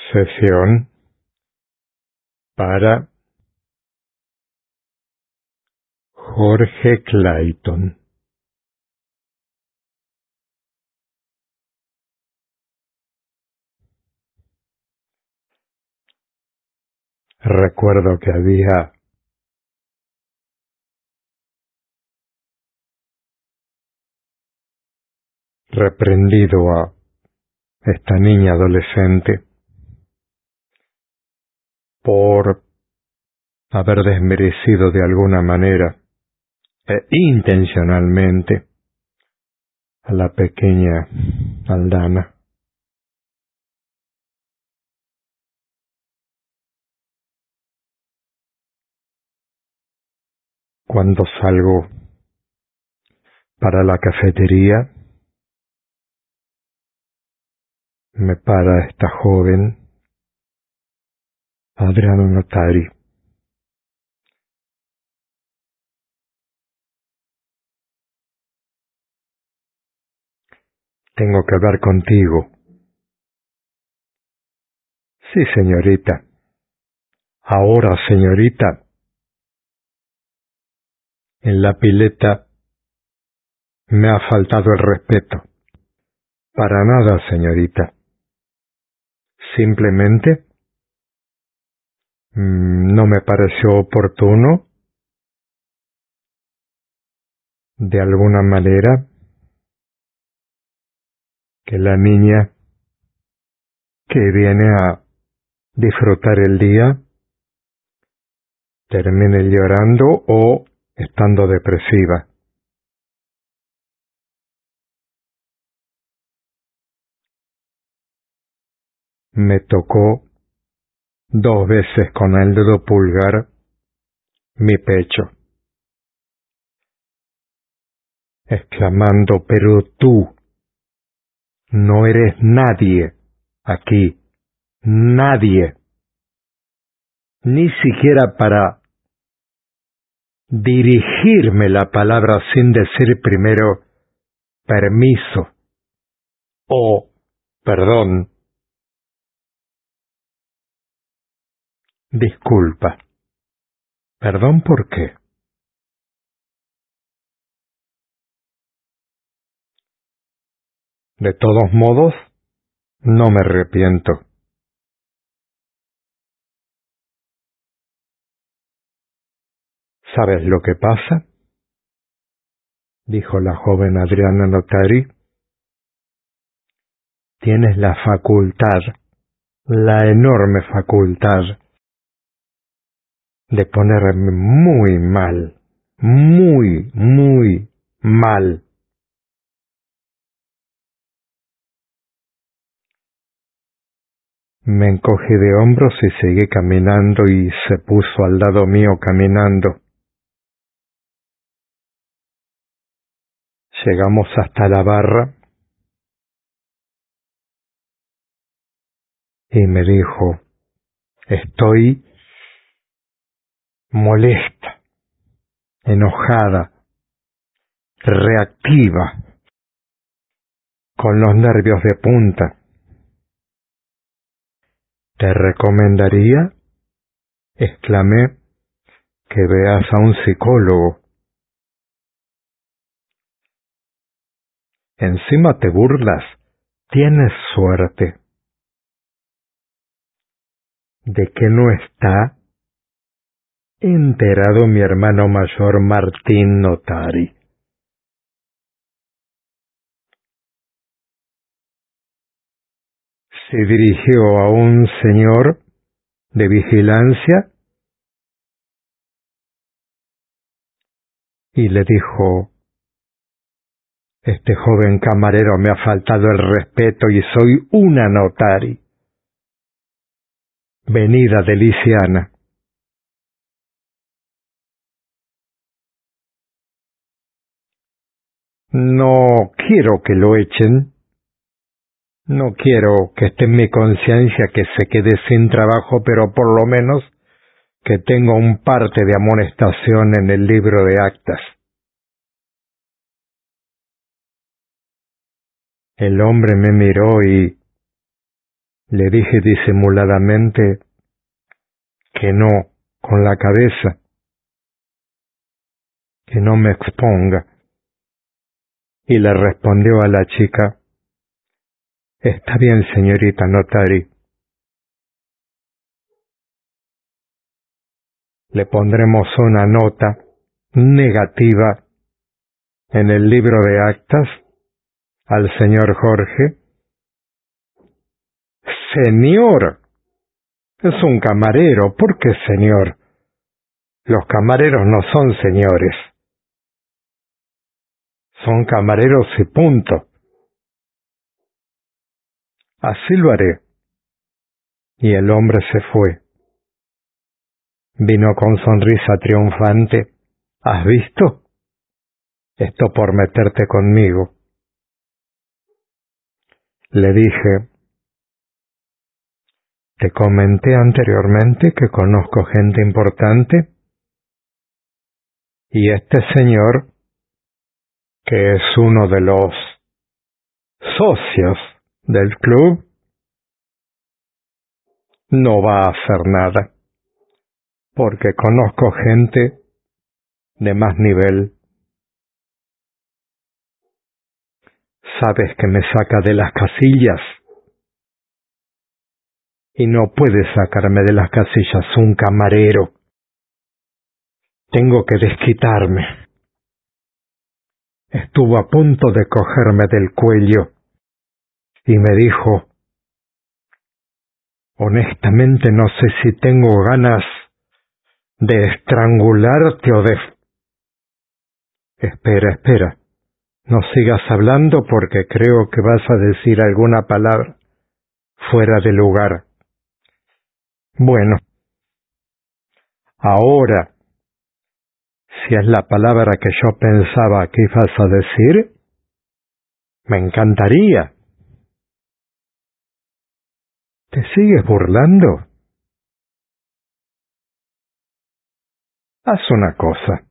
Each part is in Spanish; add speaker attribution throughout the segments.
Speaker 1: Sesión para Jorge Clayton. Recuerdo que había reprendido a esta niña adolescente por haber desmerecido de alguna manera e intencionalmente a la pequeña Aldana. Cuando salgo para la cafetería, me para esta joven, Adriana Notari. Tengo que hablar contigo. Sí, señorita. Ahora, señorita. En la pileta me ha faltado el respeto. Para nada, señorita. Simplemente no me pareció oportuno, de alguna manera, que la niña que viene a disfrutar el día termine llorando o estando depresiva. Me tocó 2 veces con el dedo pulgar mi pecho, exclamando: pero tú no eres nadie aquí, nadie, ni siquiera para dirigirme la palabra sin decir primero permiso o perdón. Disculpa. ¿Perdón por qué? De todos modos, no me arrepiento. ¿Sabes lo que pasa?, dijo la joven Adriana Notari. Tienes la facultad, la enorme facultad, de ponerme muy mal, muy, muy mal. Me encogí de hombros y seguí caminando y se puso al lado mío caminando. Llegamos hasta la barra y me dijo: estoy molesta, enojada, reactiva, con los nervios de punta. Te recomendaría, exclamé, que veas a un psicólogo. Encima te burlas. Tienes suerte de que no está enterado mi hermano mayor Martín Notari. Se dirigió a un señor de vigilancia y le dijo: este joven camarero me ha faltado el respeto y soy una Notari, venida de Lisiana. No quiero que lo echen. No quiero que esté en mi conciencia que se quede sin trabajo, pero por lo menos que tenga un parte de amonestación en el libro de actas. El hombre me miró y Le dije disimuladamente que no, con la cabeza, que no me exponga. Y le respondió a la chica: «Está bien, señorita Notari. Le pondremos una nota negativa en el libro de actas al señor Jorge». «Señor, es un camarero. ¿Por qué señor? Los camareros no son señores. Son camareros y punto». «Así lo haré». Y el hombre se fue. Vino con sonrisa triunfante. «¿Has visto? Esto por meterte conmigo». Le dije: «Te comenté anteriormente que conozco gente importante, y este señor, que es uno de los socios del club, no va a hacer nada, porque conozco gente de más nivel. Sabes que me saca de las casillas, y no puede sacarme de las casillas un camarero. Tengo que desquitarme». Estuvo a punto de cogerme del cuello y me dijo: «Honestamente no sé si tengo ganas de estrangularte o de...». Espera, no sigas hablando porque creo que vas a decir alguna palabra fuera de lugar. Bueno, ahora, si es la palabra que yo pensaba que ibas a decir, me encantaría. ¿Te sigues burlando? Haz una cosa.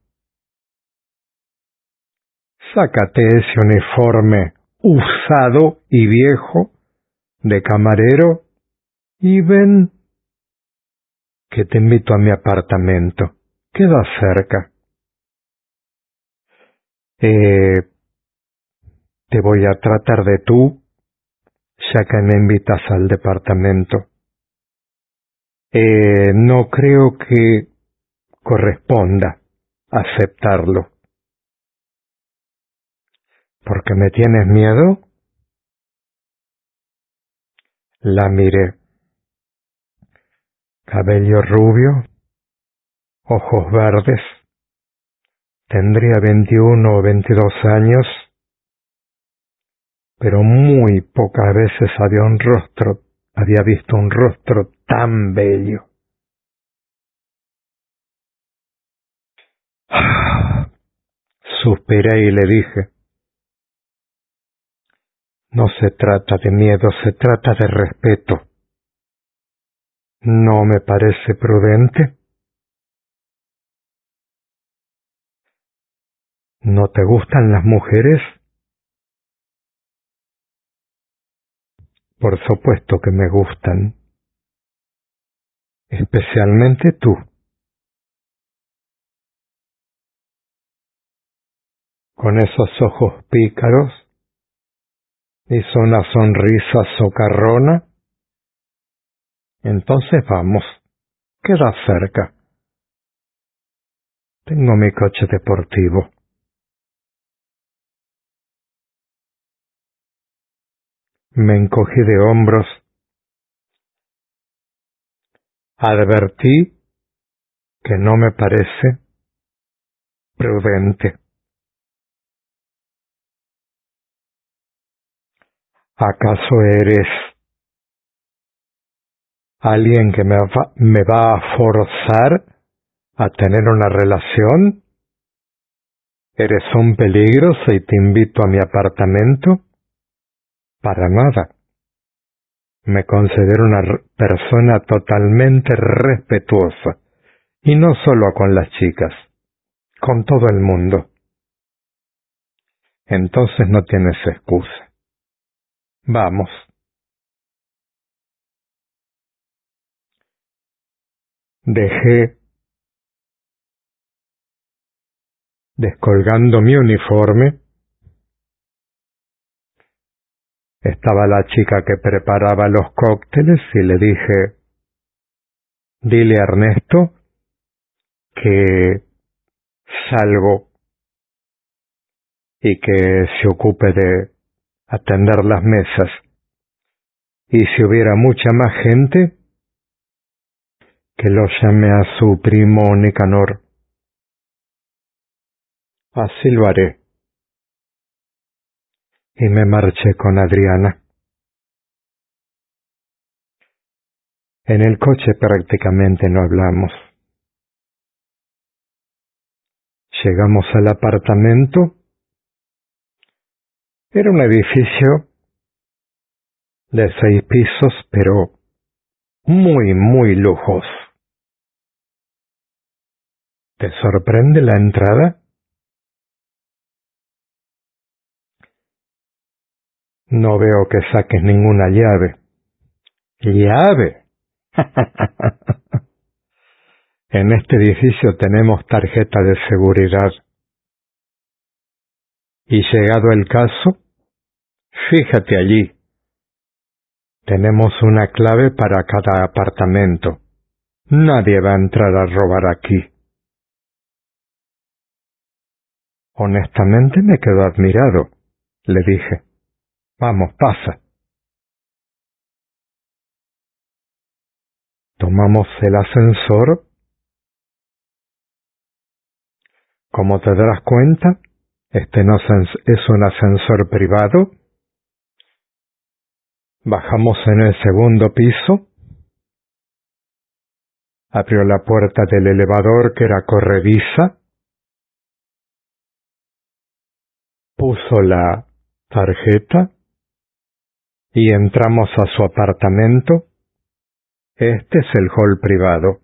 Speaker 1: Sácate ese uniforme usado y viejo de camarero y ven, que te invito a mi apartamento. Queda cerca. Te voy a tratar de tú, ya que me invitas al departamento. No creo que corresponda aceptarlo. ¿Por qué me tienes miedo? La miré. Cabello rubio, ojos verdes. Tendría 21 o 22 años, pero muy pocas veces había visto un rostro tan bello. Suspiré y le dije: «No se trata de miedo, se trata de respeto. ¿No me parece prudente? ¿No te gustan las mujeres?» «Por supuesto que me gustan. Especialmente tú. Con esos ojos pícaros, hizo una sonrisa socarrona. Entonces vamos, queda cerca. Tengo mi coche deportivo». Me encogí de hombros. Advertí que no me parece prudente. ¿Acaso eres alguien que me va a forzar a tener una relación? ¿Eres un peligro si te invito a mi apartamento? Para nada. Me considero una persona totalmente respetuosa, y no solo con las chicas, con todo el mundo. Entonces no tienes excusa. Vamos. Dejé, descolgando mi uniforme, estaba la chica que preparaba los cócteles y le dije, dile a Ernesto que salgo y que se ocupe de atender las mesas. Y si hubiera mucha más gente, que lo llame a su primo Nicanor. Así lo haré. Y me marché con Adriana. En el coche prácticamente no hablamos. Llegamos al apartamento. Era un edificio de 6 pisos, pero muy, muy lujoso. ¿Te sorprende la entrada? No veo que saques ninguna llave. ¿Llave? En este edificio tenemos tarjeta de seguridad. Y llegado el caso, fíjate allí. Tenemos una clave para cada apartamento. Nadie va a entrar a robar aquí. Honestamente me quedo admirado. Le dije, vamos, pasa. Tomamos el ascensor. Como te darás cuenta, este no es un ascensor privado. Bajamos en el segundo piso. Abrió la puerta del elevador que era corrediza. Puso la tarjeta y entramos a su apartamento. Este es el hall privado.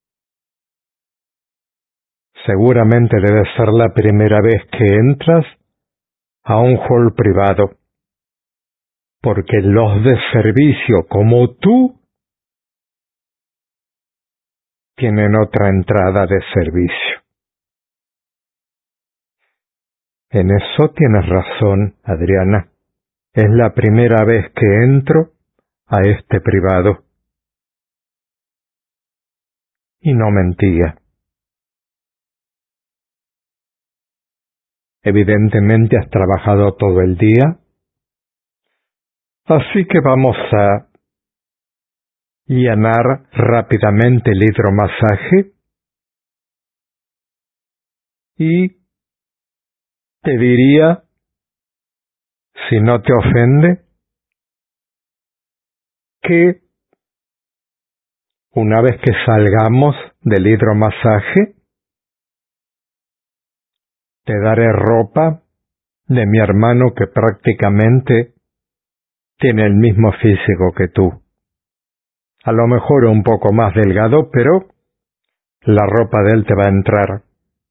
Speaker 1: Seguramente debe ser la primera vez que entras a un hall privado, porque los de servicio como tú tienen otra entrada de servicio. En eso tienes razón, Adriana. Es la primera vez que entro a este privado. Y no mentía. Evidentemente has trabajado todo el día, así que vamos a llenar rápidamente el hidromasaje y te diría, si no te ofende, que una vez que salgamos del hidromasaje, te daré ropa de mi hermano que prácticamente tiene el mismo físico que tú. A lo mejor un poco más delgado, pero la ropa de él te va a entrar.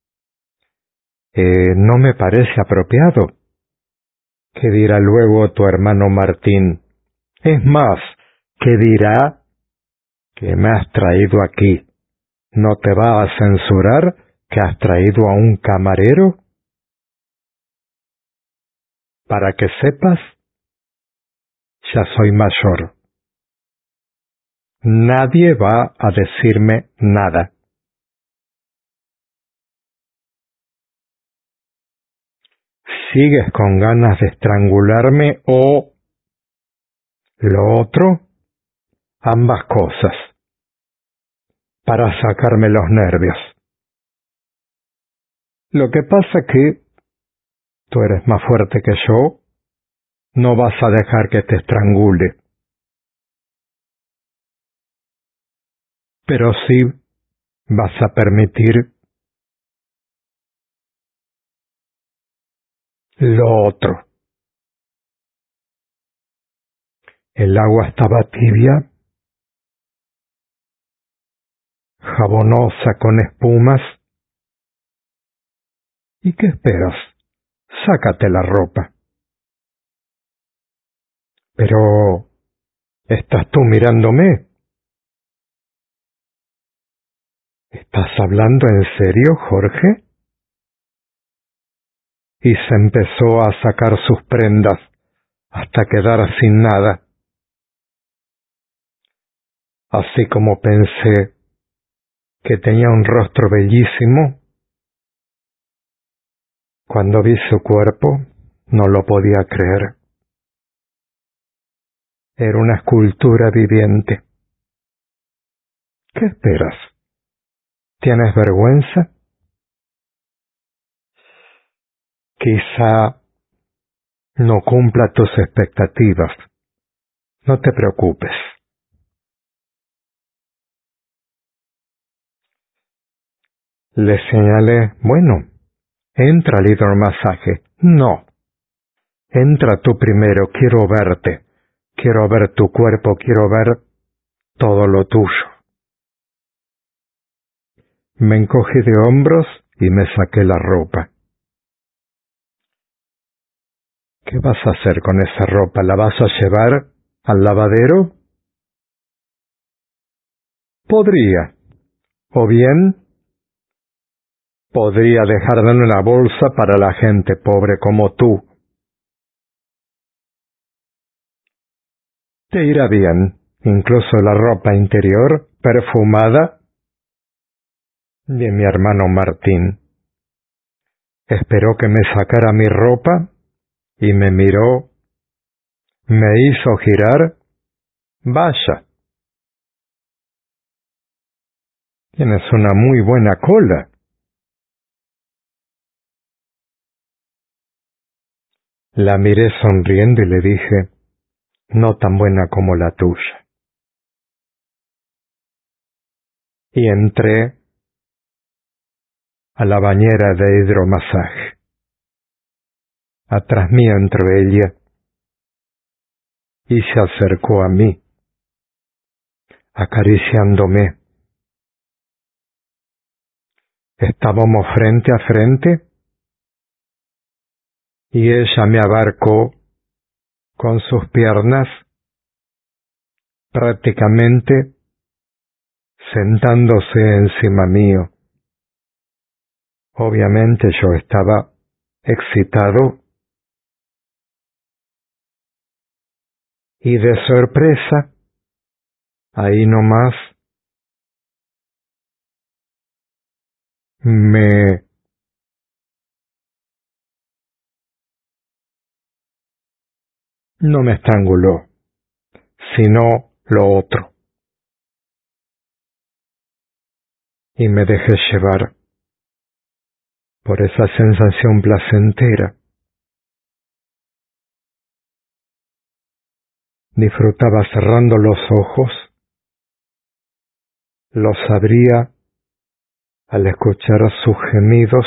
Speaker 1: No me parece apropiado. ¿Qué dirá luego tu hermano Martín? Es más, ¿qué dirá que me has traído aquí? ¿No te va a censurar que has traído a un camarero? Para que sepas, ya soy mayor. Nadie va a decirme nada. ¿Sigues con ganas de estrangularme o lo otro? Ambas cosas, para sacarme los nervios. Lo que pasa que tú eres más fuerte que yo, no vas a dejar que te estrangule. Pero sí vas a permitir lo otro. El agua estaba tibia, jabonosa con espumas. ¿Y qué esperas? Sácate la ropa. Pero, ¿estás tú mirándome? ¿Estás hablando en serio, Jorge? Y se empezó a sacar sus prendas hasta quedar sin nada. Así como pensé que tenía un rostro bellísimo, cuando vi su cuerpo no lo podía creer. Era una escultura viviente. ¿Qué esperas? ¿Tienes vergüenza? Quizá no cumpla tus expectativas. No te preocupes. Le señalé, bueno, entra al hidromasaje. No, entra tú primero, quiero verte. Quiero ver tu cuerpo, quiero ver todo lo tuyo. Me encogí de hombros y me saqué la ropa. ¿Qué vas a hacer con esa ropa? ¿La vas a llevar al lavadero? Podría. O bien, podría dejarla en una bolsa para la gente pobre como tú. Te irá bien, incluso la ropa interior, perfumada, de mi hermano Martín. Esperó que me sacara mi ropa y me miró, me hizo girar. Vaya, tienes una muy buena cola. La miré sonriendo y le dije, no tan buena como la tuya. Y entré a la bañera de hidromasaje. Atrás mío entró ella y se acercó a mí, acariciándome. Estábamos frente a frente y ella me abarcó con sus piernas, prácticamente sentándose encima mío. Obviamente yo estaba excitado y de sorpresa, ahí nomás, no me estranguló, sino lo otro, y me dejé llevar por esa sensación placentera. Disfrutaba cerrando los ojos, los abría al escuchar sus gemidos,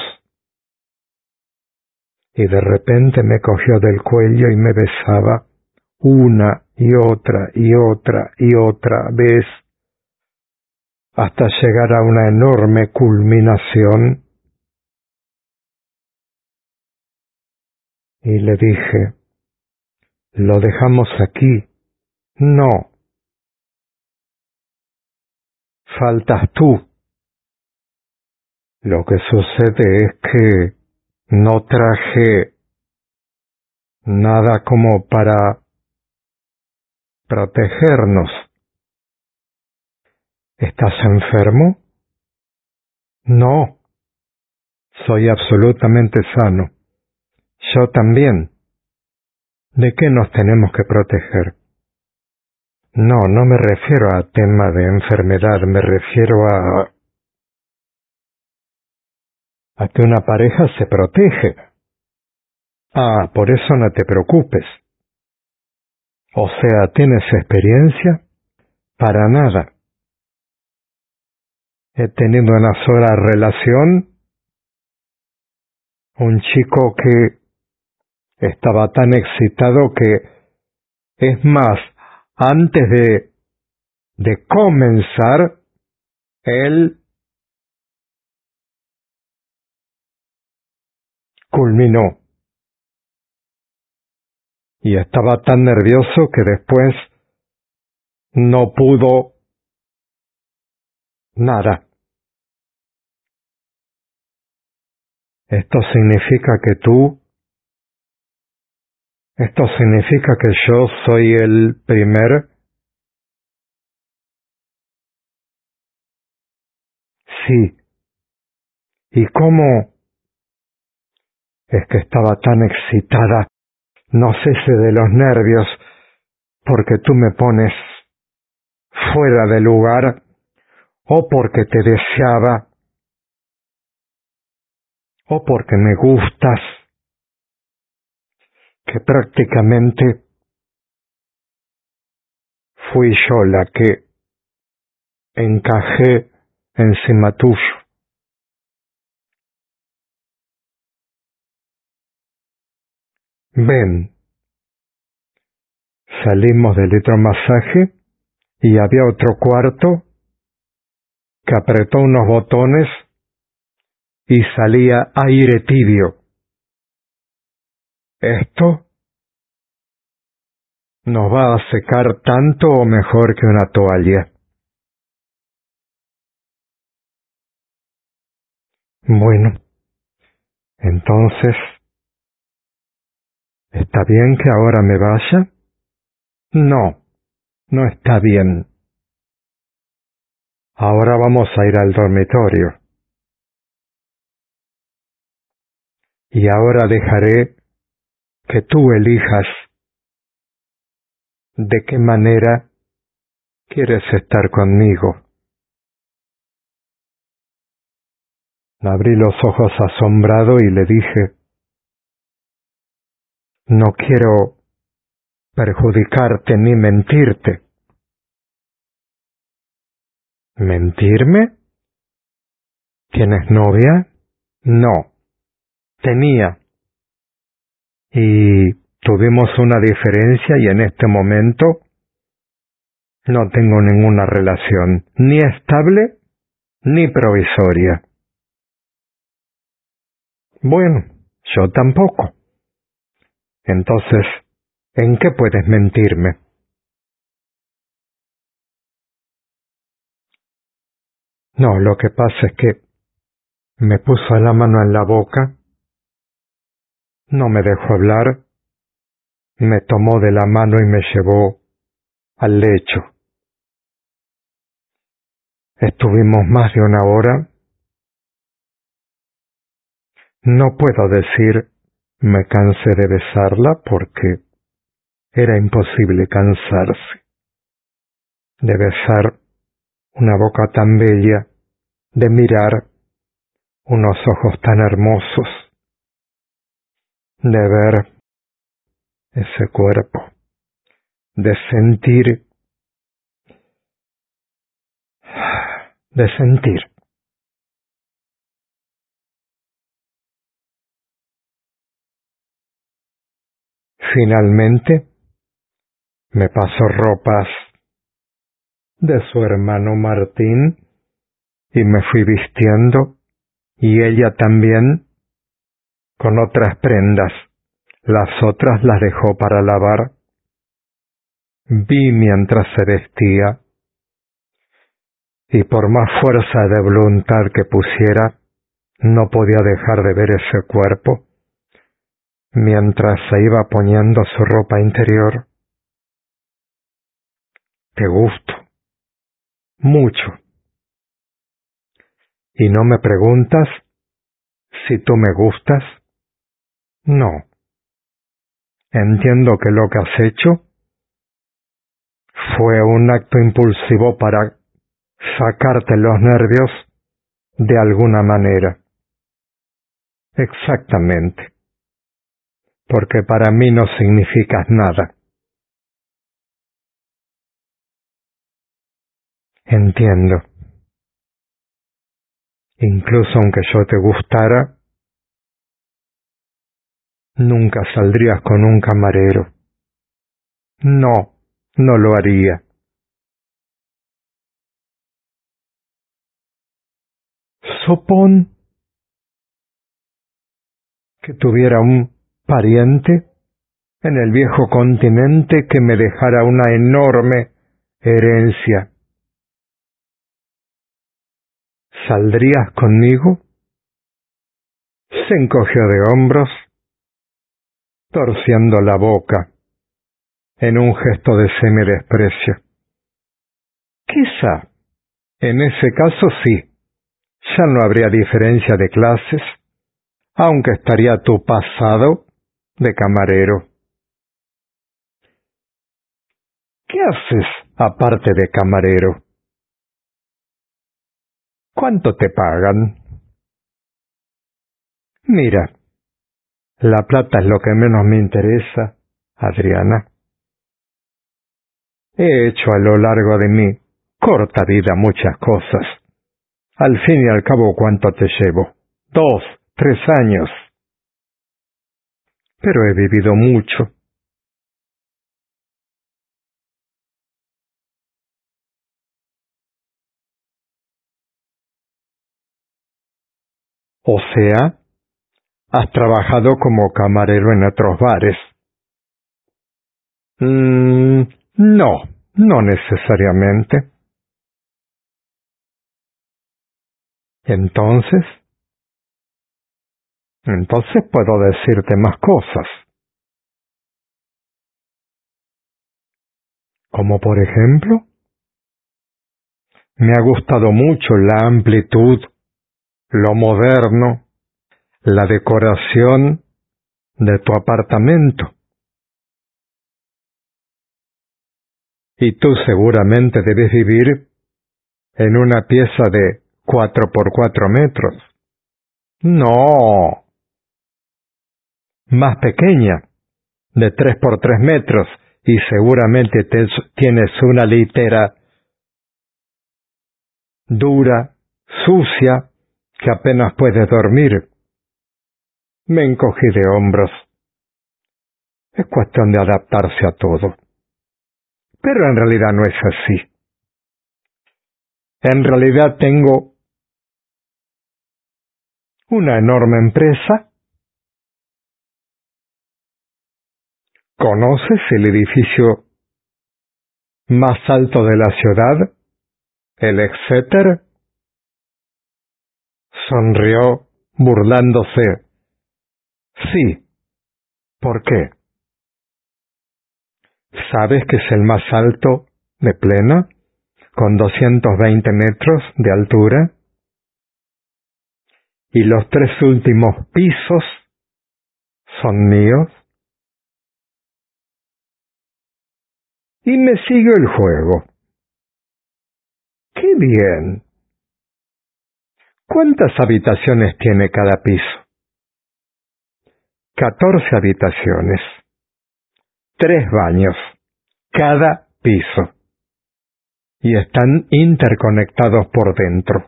Speaker 1: y de repente me cogió del cuello y me besaba una y otra y otra y otra vez, hasta llegar a una enorme culminación, y le dije, lo dejamos aquí. No, faltas tú. Lo que sucede es que no traje nada como para protegernos. ¿Estás enfermo? No, soy absolutamente sano. Yo también. ¿De qué nos tenemos que proteger? No, no me refiero a tema de enfermedad, me refiero a que una pareja se protege. Ah, por eso no te preocupes. O sea, ¿tienes experiencia? Para nada. He tenido una sola relación, un chico que estaba tan excitado que, es más, antes de comenzar, él culminó. Y estaba tan nervioso que después no pudo nada. Esto significa que esto significa que yo soy el primer. Sí. ¿Y cómo? Es que estaba tan excitada, no sé si de los nervios, porque tú me pones fuera de lugar, o porque te deseaba, o porque me gustas, que prácticamente fui yo la que encajé encima tuyo. Ven, salimos del hidromasaje y había otro cuarto que apretó unos botones y salía aire tibio. Esto nos va a secar tanto o mejor que una toalla. Bueno, entonces, ¿está bien que ahora me vaya? No, no está bien. Ahora vamos a ir al dormitorio. Y ahora dejaré que tú elijas de qué manera quieres estar conmigo. Abrí los ojos asombrado y le dije, no quiero perjudicarte ni mentirte. ¿Mentirme? ¿Tienes novia? No, tenía. Y tuvimos una diferencia y en este momento no tengo ninguna relación, ni estable ni provisoria. Bueno, yo tampoco. Entonces, ¿en qué puedes mentirme? No, lo que pasa es que me puso la mano en la boca, no me dejó hablar, me tomó de la mano y me llevó al lecho. Estuvimos más de una hora. No puedo decir me cansé de besarla porque era imposible cansarse de besar una boca tan bella, de mirar unos ojos tan hermosos, de ver ese cuerpo, de sentir, de sentir. Finalmente me pasó ropas de su hermano Martín y me fui vistiendo y ella también con otras prendas. Las otras las dejó para lavar. Vi mientras se vestía y por más fuerza de voluntad que pusiera, no podía dejar de ver ese cuerpo mientras se iba poniendo su ropa interior. Te gusto, mucho. ¿Y no me preguntas si tú me gustas? No. Entiendo que lo que has hecho fue un acto impulsivo para sacarte los nervios de alguna manera. Exactamente. Porque para mí no significas nada. Entiendo. Incluso aunque yo te gustara, nunca saldrías con un camarero. No, no lo haría. Supón que tuviera un pariente en el viejo continente que me dejara una enorme herencia. ¿Saldrías conmigo? Se encogió de hombros, torciendo la boca en un gesto de semidesprecio. Quizá, en ese caso sí, ya no habría diferencia de clases, aunque estaría tu pasado de camarero. ¿Qué haces aparte de camarero? ¿Cuánto te pagan? Mira, la plata es lo que menos me interesa, Adriana. He hecho a lo largo de mi corta vida muchas cosas. Al fin y al cabo, ¿cuánto te llevo? 2, 3 años. Pero he vivido mucho. O sea, has trabajado como camarero en otros bares. No, no necesariamente. Entonces puedo decirte más cosas. Como por ejemplo, me ha gustado mucho la amplitud, lo moderno, la decoración de tu apartamento. Y tú seguramente debes vivir en una pieza de 4 por 4 metros. No, más pequeña, de 3 por 3 metros, y seguramente tienes una litera dura, sucia, que apenas puedes dormir. Me encogí de hombros. Es cuestión de adaptarse a todo. Pero en realidad no es así. En realidad tengo una enorme empresa. ¿Conoces el edificio más alto de la ciudad? ¿El Exeter? Sonrió, burlándose. Sí. ¿Por qué? ¿Sabes que es el más alto de Plena, con 220 metros de altura? ¿Y los 3 últimos pisos son míos? Y me sigue el juego. ¡Qué bien! ¿Cuántas habitaciones tiene cada piso? 14 habitaciones. 3 baños. Cada piso. Y están interconectados por dentro.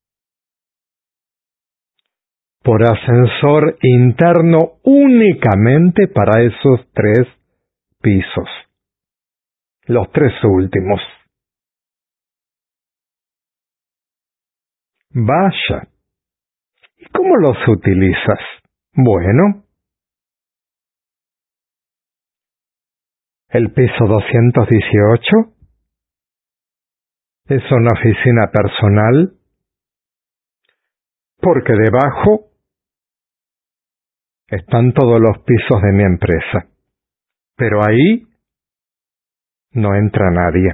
Speaker 1: Por ascensor interno únicamente para esos 3 pisos. Los 3 últimos. Vaya. ¿Y cómo los utilizas? Bueno, el piso 218 es una oficina personal porque debajo están todos los pisos de mi empresa. Pero ahí no entra nadie.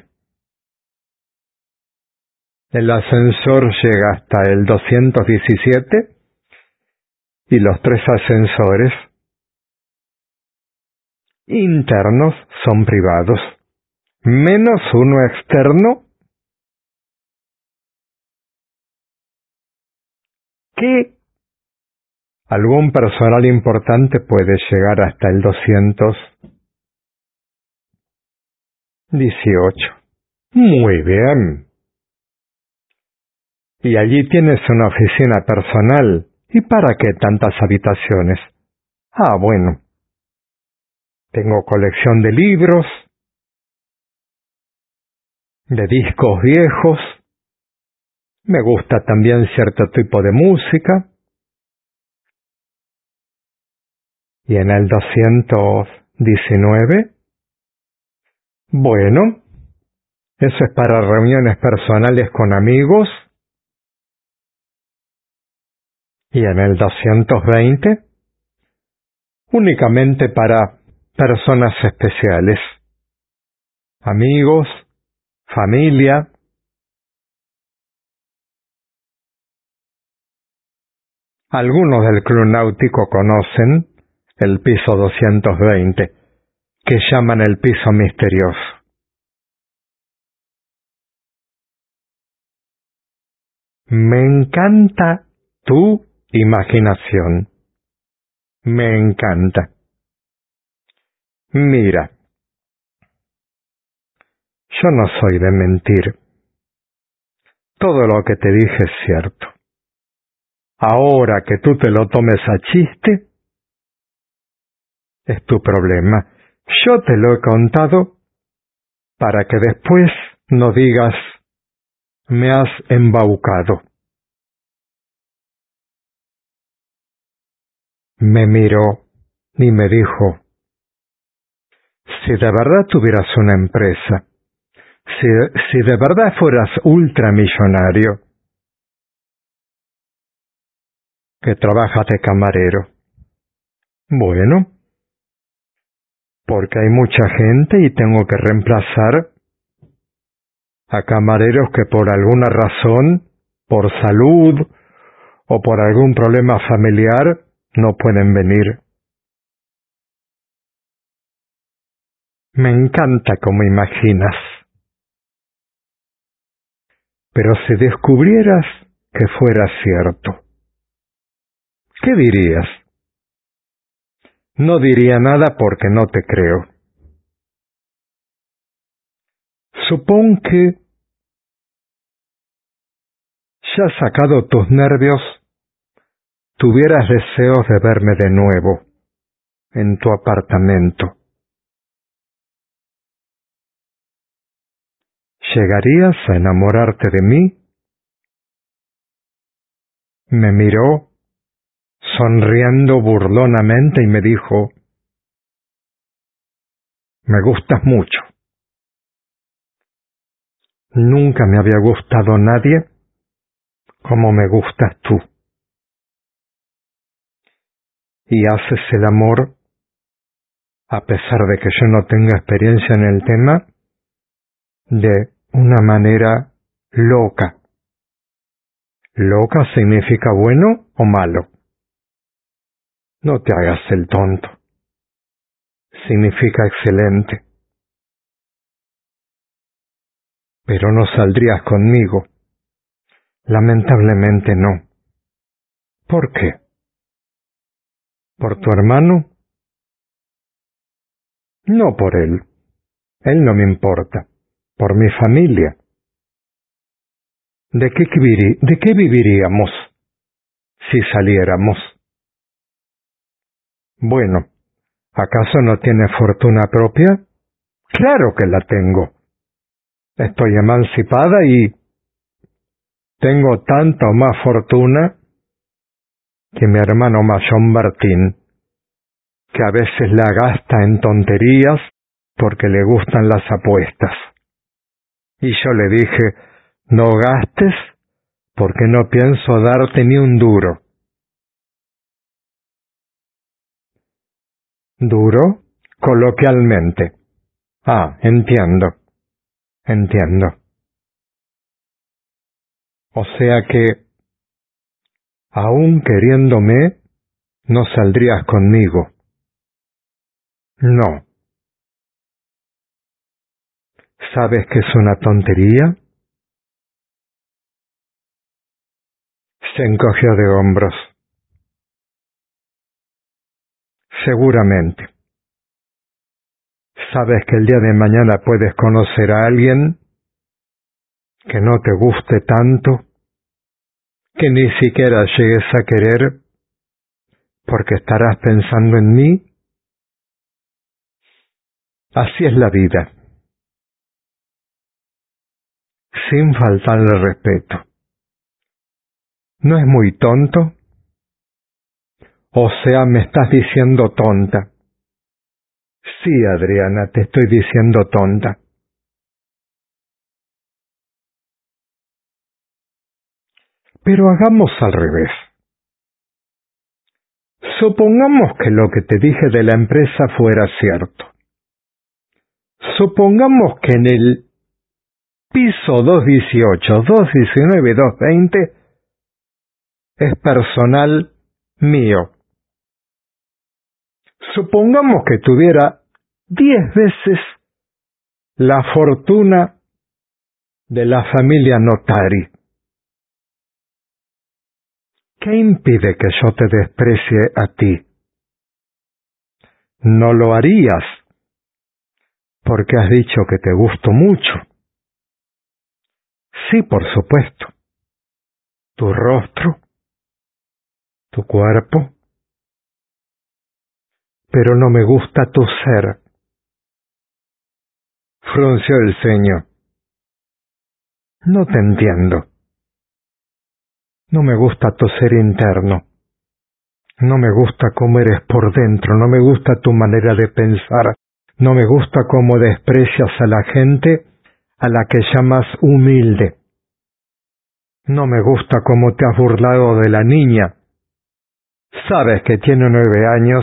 Speaker 1: El ascensor llega hasta el 217 y los 3 ascensores internos son privados, menos uno externo que algún personal importante puede llegar hasta el 218. Muy bien. Y allí tienes una oficina personal. ¿Y para qué tantas habitaciones? Ah, bueno. Tengo colección de libros, de discos viejos. Me gusta también cierto tipo de música. Y en el 219, bueno, eso es para reuniones personales con amigos. Y en el 220, únicamente para personas especiales, amigos, familia. Algunos del Club Náutico conocen el piso 220, que llaman el piso misterioso. Me encanta tu imaginación. Me encanta. Mira, yo no soy de mentir. Todo lo que te dije es cierto. Ahora que tú te lo tomes a chiste, es tu problema. Yo te lo he contado para que después no digas, me has embaucado. Me miró y me dijo, si de verdad tuvieras una empresa, si de verdad fueras ultramillonario, que trabajas de camarero. Bueno, porque hay mucha gente y tengo que reemplazar a camareros que por alguna razón, por salud o por algún problema familiar, no pueden venir. Me encanta como imaginas. Pero si descubrieras que fuera cierto, ¿qué dirías? No diría nada porque no te creo. Supón que, ya sacado tus nervios, tuvieras deseos de verme de nuevo en tu apartamento. ¿Llegarías a enamorarte de mí? Me miró, sonriendo burlonamente, y me dijo, me gustas mucho. Nunca me había gustado nadie como me gustas tú. Y haces el amor, a pesar de que yo no tenga experiencia en el tema, de una manera loca. ¿Loca significa bueno o malo? No te hagas el tonto. Significa excelente. Pero no saldrías conmigo. Lamentablemente no. ¿Por qué? ¿Por tu hermano? No por él. Él no me importa. Por mi familia. ¿De qué viviríamos si saliéramos? Bueno, ¿acaso no tiene fortuna propia? Claro que la tengo. Estoy emancipada y tengo tanta o más fortuna que mi hermano mayor Martín, que a veces la gasta en tonterías porque le gustan las apuestas. Y yo le dije, no gastes porque no pienso darte ni un duro. ¿Duro? Coloquialmente. Ah, entiendo. O sea que, aun queriéndome, no saldrías conmigo. No. ¿Sabes que es una tontería? Se encogió de hombros. Seguramente. ¿Sabes que el día de mañana puedes conocer a alguien que no te guste tanto, que ni siquiera llegues a querer porque estarás pensando en mí? Así es la vida, sin faltarle respeto. ¿No es muy tonto? O sea, me estás diciendo tonta. Sí, Adriana, te estoy diciendo tonta. Pero hagamos al revés. Supongamos que lo que te dije de la empresa fuera cierto. Supongamos que en el piso 218, 219 y 220 es personal mío. Supongamos que tuviera 10 veces la fortuna de la familia Notari. ¿Qué impide que yo te desprecie a ti? No lo harías, porque has dicho que te gusto mucho. Sí, por supuesto. Tu rostro, tu cuerpo, pero no me gusta tu ser. Frunció el ceño. No te entiendo. No me gusta tu ser interno. No me gusta cómo eres por dentro. No me gusta tu manera de pensar. No me gusta cómo desprecias a la gente a la que llamas humilde. No me gusta cómo te has burlado de la niña. Sabes que tiene 9 años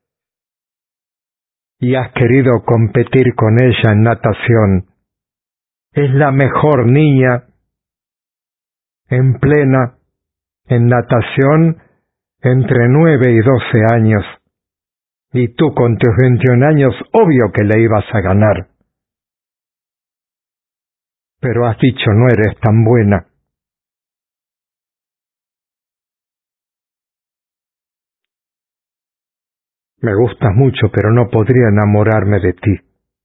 Speaker 1: y has querido competir con ella en natación. Es la mejor niña en plena en natación entre 9 y 12 años. Y tú con tus 21 años, obvio que le ibas a ganar. Pero has dicho no eres tan buena. Me gustas mucho, pero no podría enamorarme de ti.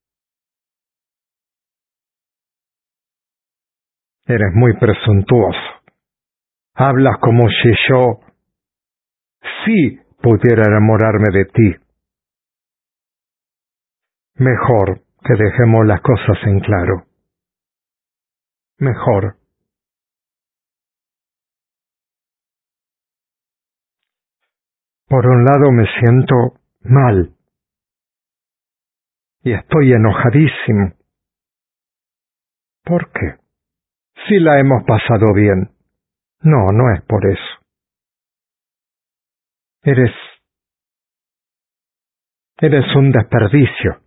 Speaker 1: Eres muy presuntuoso. Hablas como si yo sí pudiera enamorarme de ti. Mejor que dejemos las cosas en claro. Mejor. Por un lado me siento mal. Y estoy enojadísimo. ¿Por qué? Si la hemos pasado bien. No, no es por eso. Eres un desperdicio.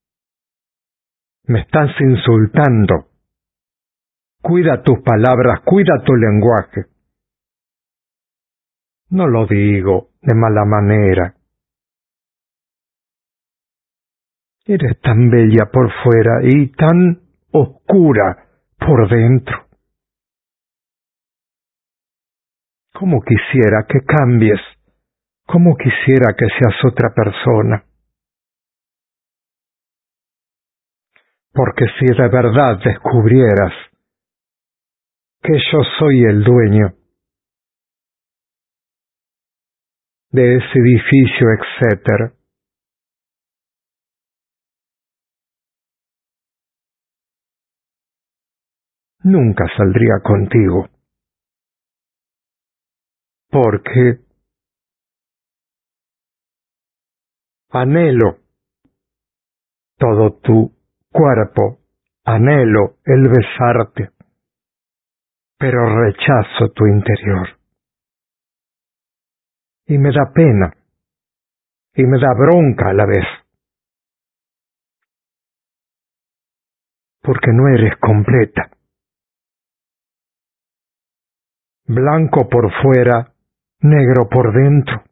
Speaker 1: Me estás insultando. Cuida tus palabras, cuida tu lenguaje. No lo digo de mala manera. Eres tan bella por fuera y tan oscura por dentro. Cómo quisiera que cambies. Cómo quisiera que seas otra persona. Porque si de verdad descubrieras que yo soy el dueño de ese edificio, etcétera, nunca saldría contigo. Porque anhelo todo tu cuerpo, anhelo el besarte, pero rechazo tu interior. Y me da pena, y me da bronca a la vez, porque no eres completa. Blanco por fuera, negro por dentro.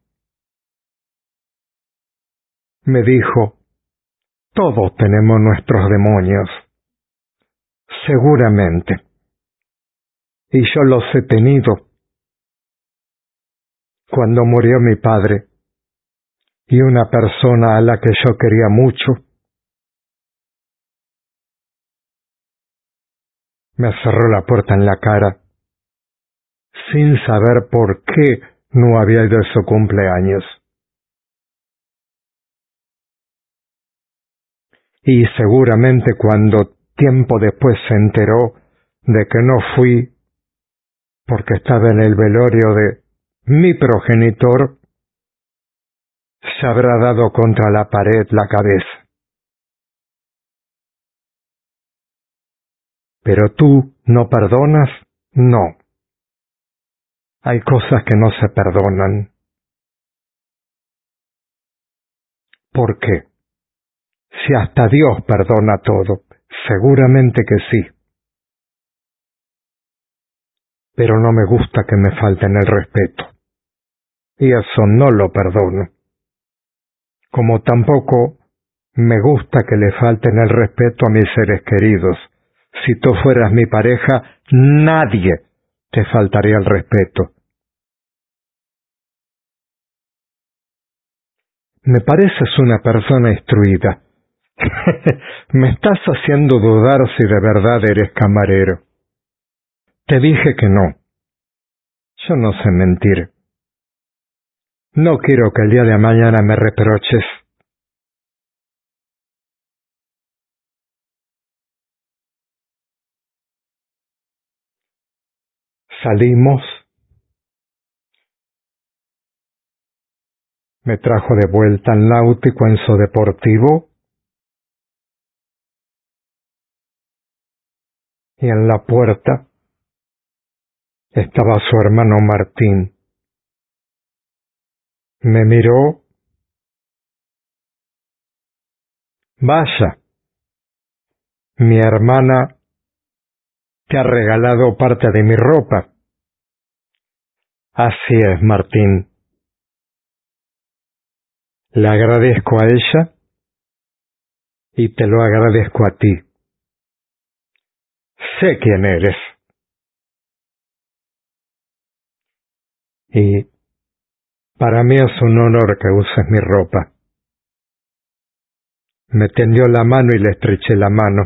Speaker 1: Me dijo, todos tenemos nuestros demonios. Seguramente. Y yo los he tenido. Cuando murió mi padre, y una persona a la que yo quería mucho, me cerró la puerta en la cara, sin saber por qué no había ido a su cumpleaños. Y seguramente cuando tiempo después se enteró de que no fui porque estaba en el velorio de mi progenitor, se habrá dado contra la pared la cabeza. Pero tú no perdonas, no. Hay cosas que no se perdonan. ¿Por qué? Si hasta Dios perdona todo, seguramente que sí. Pero no me gusta que me falten el respeto. Y eso no lo perdono. Como tampoco me gusta que le falten el respeto a mis seres queridos. Si tú fueras mi pareja, nadie te faltaría el respeto. Me pareces una persona instruida. Me estás haciendo dudar si de verdad eres camarero. Te dije que no. Yo no sé mentir. No quiero que el día de mañana me reproches. Salimos. Me trajo de vuelta al náutico en su deportivo. Y en la puerta estaba su hermano Martín. Me miró. Vaya, mi hermana te ha regalado parte de mi ropa. Así es, Martín. Le agradezco a ella y te lo agradezco a ti. Sé quién eres. Y para mí es un honor que uses mi ropa. Me tendió la mano y le estreché la mano.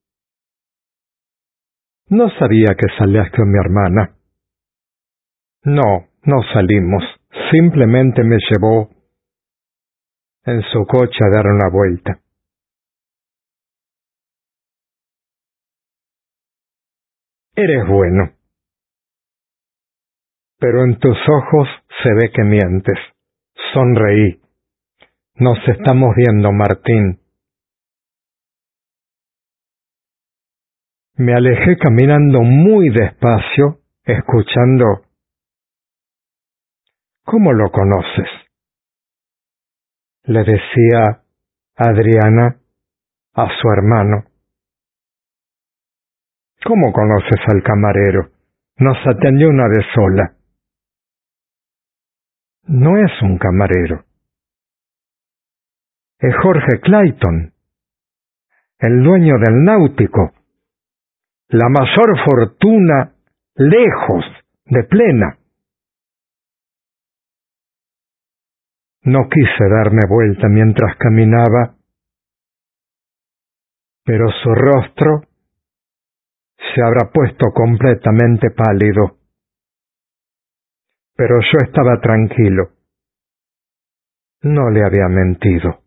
Speaker 1: No sabía que salías con mi hermana. No, no salimos. Simplemente me llevó en su coche a dar una vuelta. Eres bueno. Pero en tus ojos se ve que mientes. Sonreí. Nos estamos viendo, Martín. Me alejé caminando muy despacio, escuchando. ¿Cómo lo conoces? Le decía Adriana a su hermano. ¿Cómo conoces al camarero? Nos atendió una vez sola. No es un camarero. Es Jorge Clayton, el dueño del náutico. La mayor fortuna lejos de Plena. No quise darme vuelta mientras caminaba, pero su rostro se habrá puesto completamente pálido. Pero yo estaba tranquilo. No le había mentido.